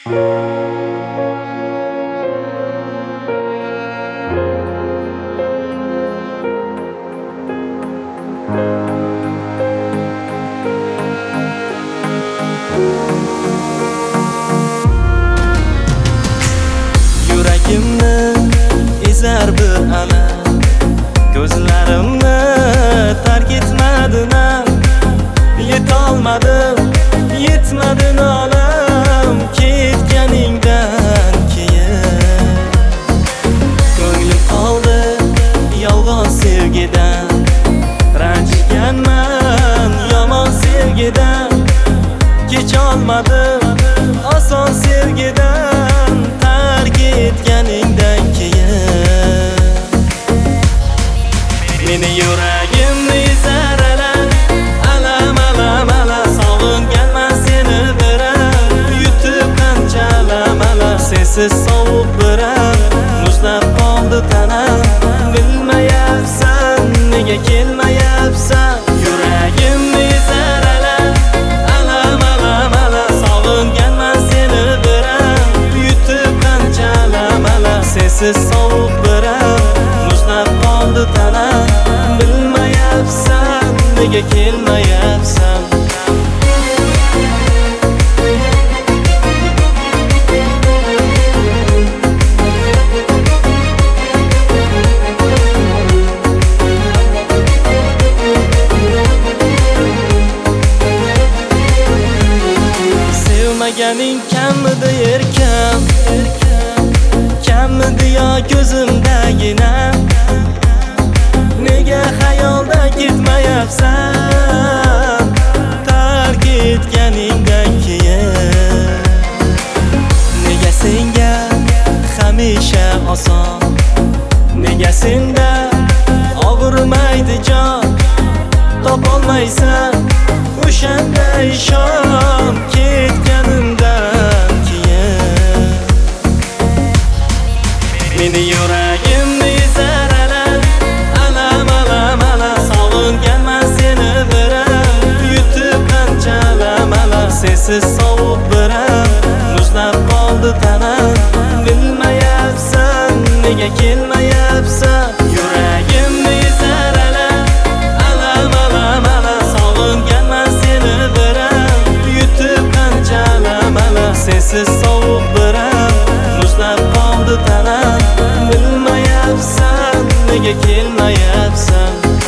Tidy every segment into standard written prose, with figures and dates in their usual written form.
Yuragimni ezar bir alam, ko'zlarimni tark etmadin-a. Yetolmadim, yetmadi nolam ketganingdan keyin. Ko'nglim qoldi yolg'on sevgidan, ranjiganman yomon sevgidan. Kecholmadim oson sevgidan, tark etganingdan keyin. Meni yuragimni ezar alam, alam alam alam. Sog'inganman seni biram, yutib qancha alam alam. Sensiz sovuq biram, muzlab qoldi tanam. Bilmayapsan, nega kelmayapsan. Yuragimni ezar alam, alam alam alam. Sog'inganman seni biram, yutib qancha alam alam. Sensiz sovuq biram, muzlab qoldi tanam. Bilmayapsan, nega kelmayapsan. Sevmaganing kammidi erkam, kammidi yo ko'zimdagina. Nega xayolda ketmayapsan, tark etganingdan keyin. Nega senga hamisha oson, nega senda og'irmaydi jon. Topolmaysan o'shanda ishon, ketganimdan keyin. Meni yuragimni ezar alam, alam alam alam. Sog'inganman seni biram, yutib qancha alam alam. Sensiz sovuq biram, muzlab qoldi tanam. Bilmayapsan, nega kelmayapsan. Yuragimni ezar alam, alam alam alam. Sog'inganman seni biram, yutib qancha alam alam. Sensiz sovuq biram, muzlab qoldi tanam. Bilmayapsan, nega kelmayapsan.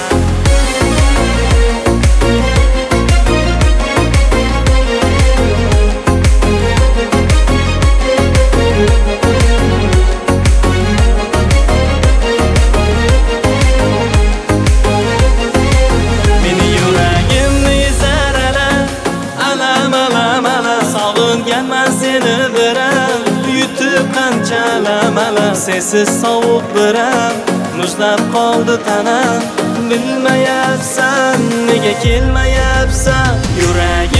Meni yuragimni ezar alam, alam alam alam. Sog'inganman seni biram, yutib qancha alam alam. Sensiz sovuq biram, muzlab qoldi tanam. Bilmayapsan, nega kelmayapsan. Yuragim